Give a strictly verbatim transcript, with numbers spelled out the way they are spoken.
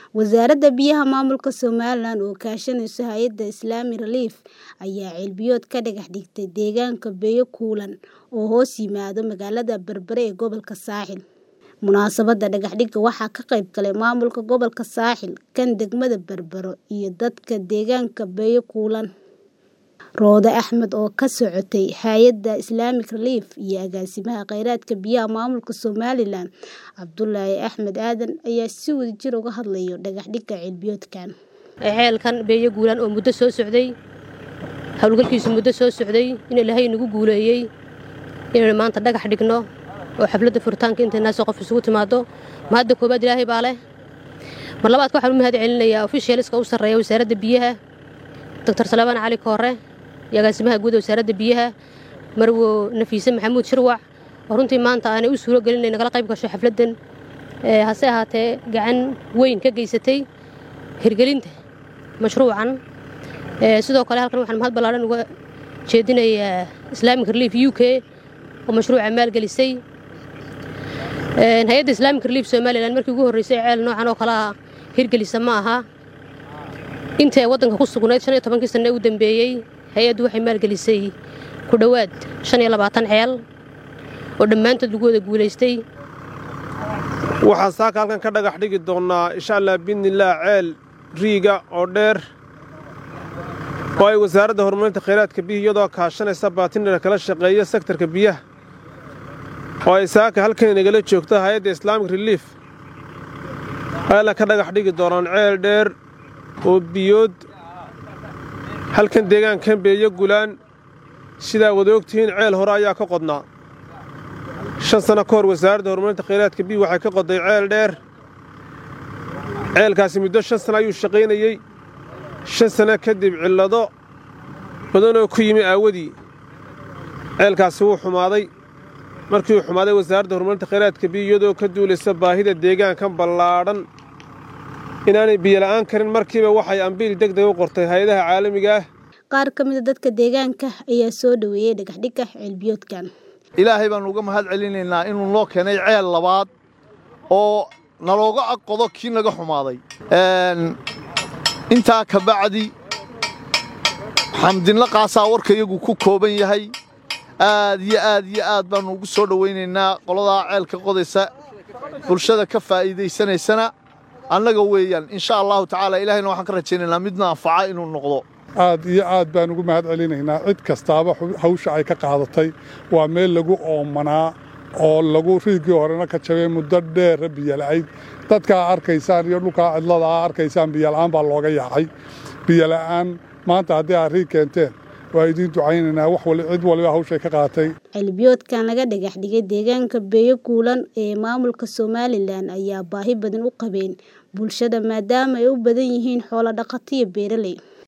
Wasaaradda Biyaha Maamulka Somaliland oo kaashanaysa hay'adda Islamic Relief ayaa ceelbiyood ka dhagax dhigtay deegaanka Beyo Kuulan oo hoos yimaada magaalada Berbera ee gobolka Saaxil. Munaasabadda dhagax dhigga waxaa ka qayb galay maamulka gobolka Saaxil, kan degmada Berbera iyo dadka deegaanka Beyo Kuulan. Roode Axmed oo ka socotay hay'adda Islamic Relief iyo agaasimaha kheyraadka biyaha maamulka Somaliland, Cabdullaahi Axmed Aadan ayaa si wadajir uga hadlaya dhagax dhigga ceelbiyoodkan. Ceelkan Beyo Kuulan oo muddo soo socday, hawlgalkiisu muddo soo socday in Ilaahay nagu guuleeyay inaan maanta dhagax dhigno oo xafladda furitaanka inta naas qof isugu timaado. Maada koobaad Ilaahay baa leh. Mar labaad waxaan u mahad celinayaa officialska u sarreeya wasaaradda biyaha, Dr Salabaan Cali Koore, agaasimaha guud ee wasaaradda biyaha, Marwo Nafiise Maxamuud Shirwac, oo runtii maanta aanay u suuro gelinay nagala qayb gasho xafladdan ee hase ahaatee gacan weyn ka geysatay hirgelinta mashruucan. ee sidoo kale halkan waxaan mahad ballaaran uga jeedinayaa Islamic Relief U K oo mashruuca maalgelisay. ee hay'adda Islamic Relief Somaliland markii ugu horeysay ceel noocan oo kala hirgelisa ma aha inta waddanka ku sugnayd shan iyo toban sano u dambeeyay. hay'addu waxay maalgelisay ku dhawaad shan iyo labaatan ceel oo dhammaantood lagu wada guuleystay. waxaan saaka halkan ka dhagax dhigi doonaa insha Allah biidnillah ceel riiga oo dheer oo ay wasaaradda horumarinta kheyraadka biyaha iyadoo kaashanaysa baatinada kala shaqeeya sektorka biyaha oo ay saaka halkan inagala joogto hay'adda Islamic Relief ayaa ka dhagax dhigi doonaan ceel dheer oo biyood halkan deegaankan Beyo Kuulan sida wada ogtihiin ceel hore ayaa ka qodnaa. shan sano ka hor wasaaradda horumarinta kheyraadka biyaha waxay ka qoday ceel dheer. ceelkaasi muddo shan sano ayuu shaqaynayay. shan sano kadib cillado badan oo ku yimi aawadii ceelkaasi wuu xumaaday. markii uu xumaaday wasaaradda horumarinta kheyraadka biyaha iyadoo ka duulaysa baahida deegaankan ballaadhan inaanay biyo la'aan karin markiiba waxay ambiil degdeg u qortay hay'adaha caalamiga ah. Qaar ka mid ah dadka deegaanka ayaa soo dhaweeyay dhagax dhigga ceelbiyoodkan. Ilaahay baan uga mahad celinaynaa inuu noo keenay ceel labaad oo nalooga aqodo kii naga xumaaday. een intaa ka bacdi xamdinla qaasaa warka iyagu ku kooban yahay. aad iyo aad iyo aad baan ugu soo dhaweynaynaa qolada ceelka qodaysa bulshada ka faa'iideysanaysana annaga weeyaan insha Allah tacaala ilaahayna waxaan ka rajaynaynaa midna anfaca inuu noqdo. aad iyo aad baan ugu mahad celinaynaa cid kastaaba hawsha ay ka qaadatay. waa meel lagu oomanaa oo lagu riigii horena ka jabay muddo dheer biyo la'ayd. dadka arkaysaan iyo dhulka cidlada arkaysaan biyo la'aan baa looga yaacay. biyo la'aan maanta haddii aad riig keenteen waa idin ducaynaynaa wax wali cid waliba hawsha ka qaatay. ceelbiyoodkan laga dhagax dhigay deegaanka Beyo Kuulan ee maamulka Somaliland ayaa baahi badan u qabeen bulshada maadaama ay u badan yihiin xoolo dhaqato iyo beeraley.